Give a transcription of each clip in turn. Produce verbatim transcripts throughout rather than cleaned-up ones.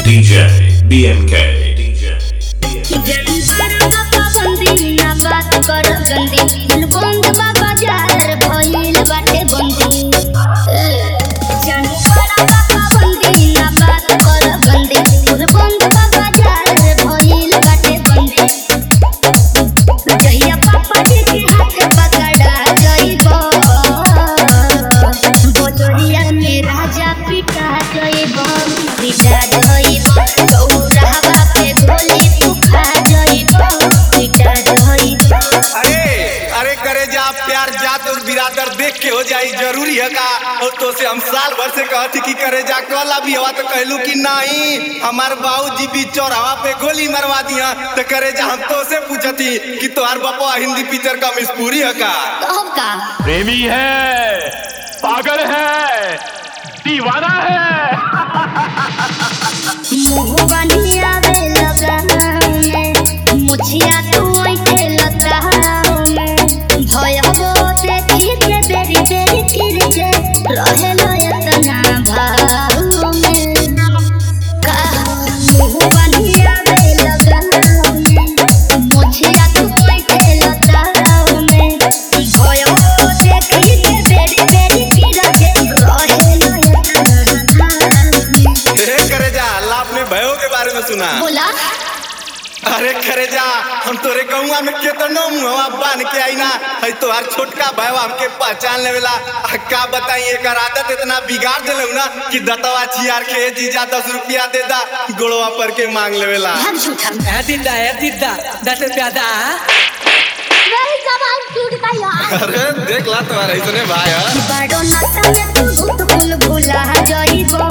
D J B M K D J प्यार जात और बिरादर देख के हो जाई जरूरी है का। और तो से हम साल भर से कहती कि करे जा कल अभी हवा तो कहलू कि नहीं हमार बाबूजी भी चौराहा पे गोली मरवा दिया तो करे जा हम तो से पूछती कि तोहार बापा हिंदी पिक्चर का मिसपूरी है का। का प्रेमी है, पागल है, दीवाना है। मुँह बनिया वे लगा मुझिया तू ऐसे लगा भय वो देखी के तेरी तेरी किरजे रहे लयतना भाव में का मुँह बनिया वे लगा मुझिया तू ऐसे लगा भय वो देखी के तेरी तेरी किरजे रहे लयतना करे जा अल्लाह अपने भयो के बारे में सुना बोला। अरे करे जा हम तोरे गौवा में केतनो मुहवा बांध के आई ना है तोहार छोटका भाई हमके पहचान लेवेला का बताई एकर आदत इतना बिगाड़ देलौ ना कि दतवा छियार के जीजा दस रुपया दे दा गोड़वा पर के मांग लेवेला। ए दीदा ए दीदा दस रुपया दा वही जवान टूट गया। अरे देख ला तुम्हारा इसने भाई है बड़ो नाता में तू भूत फूल भुला जाइबो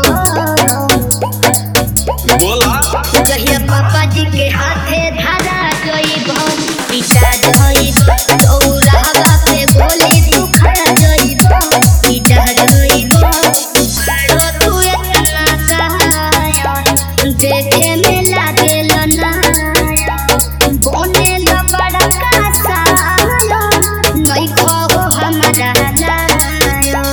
बोला जहिया पापा जी के हाथे धारा जाइबो पिता जाइबो चौराहा पे गोली तू खा जाइबो पिता जाइबो बड़ो तू इतना सहाया देखे में लागे लनाया बोने ला बड़ा का साया नहीं खो हमारा लाया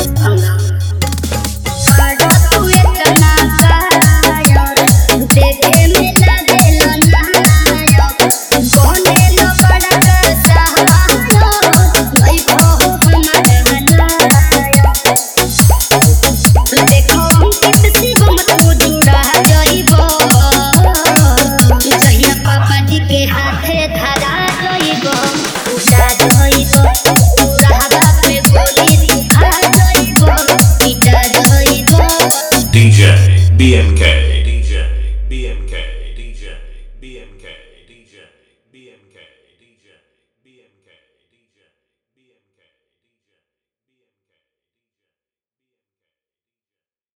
बड़ो तू इतना सहाया देखे में लागे लनाया बोने ला बड़ा का साया नहीं खो हमारा लाया देखो कितनी गुमत जुड़ा जाइबो जहिया पापा जी के हाथे धरा जाइबो उड़ा जाइबो राहा पे गोली खा जाइबो पिटा जाइबो D J B M K